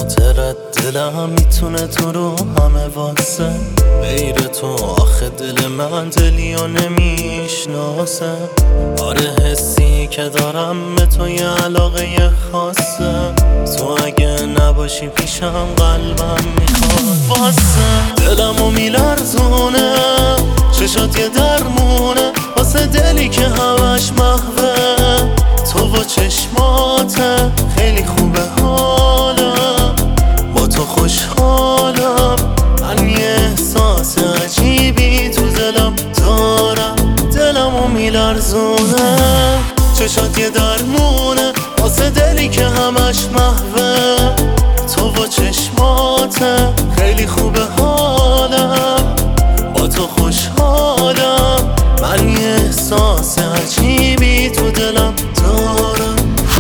خاطرت دلم میتونه تو رو همه واسه غیر تو آخه دل من دلیو نمیشناسه. آره حسی که دارم به تو یه علاقه خاصه، تو اگه نباشی پیشم قلبم میخواد واسه دلمو میلرزونه، چشات یه درمونه واسه دلی که همش محوه. تو و چشماته خیلی خوبه حالم، با تو خوشحالم. من یه احساس عجیبی تو دلم دارم، دلمو میلرزونه. چشات یه درمونه واسه دلی که همش محوه. تو و چشماته خیلی خوبه حالم، با تو خوشحالم. من یه احساس عجیبی تو دلم دارم.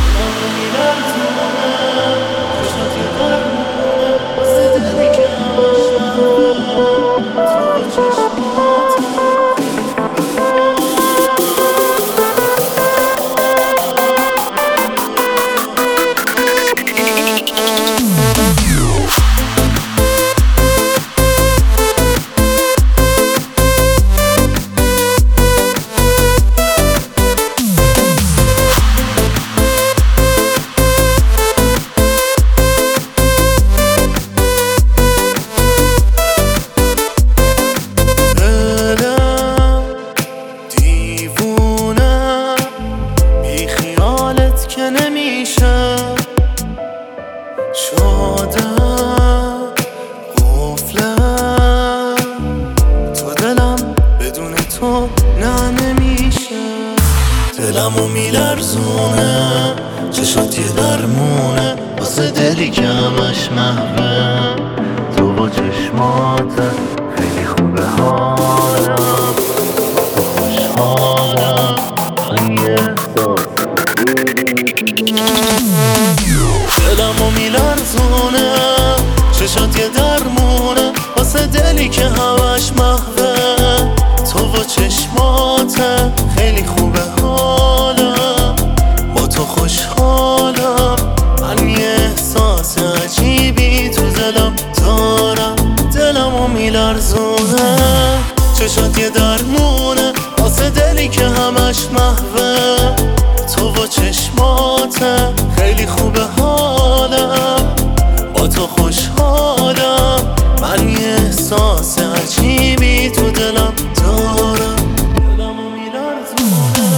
شدم قفلم تو دلم، بدون تو نه نمیشه. دلمو میلرزونه، چشات یه درمونه واسه دلی که همش محوه. تو با چشمات خیلی خوبه حالم، تو خوشحالم. من یه دلمو میلرزونه، چشات یه درمونه واسه دلی که همش محوه. تو و چشمات خیلی خوبه حالم، با تو خوشحالم. من یه احساس عجیبی تو دلم دارم، دلمو میلرزونه. چشات یه درمونه واسه دلی که همش محوه. تو و چشمات خیلی خوبه حالم، با تو خوشحالم. من یه احساس عجیبی تو دلم دارم، دلمو میلرزونه.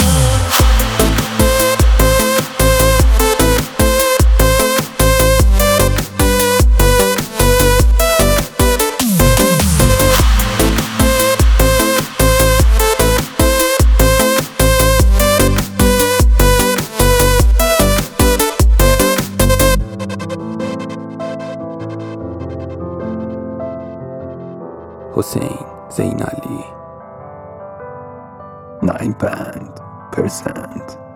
حسین زین علی 9%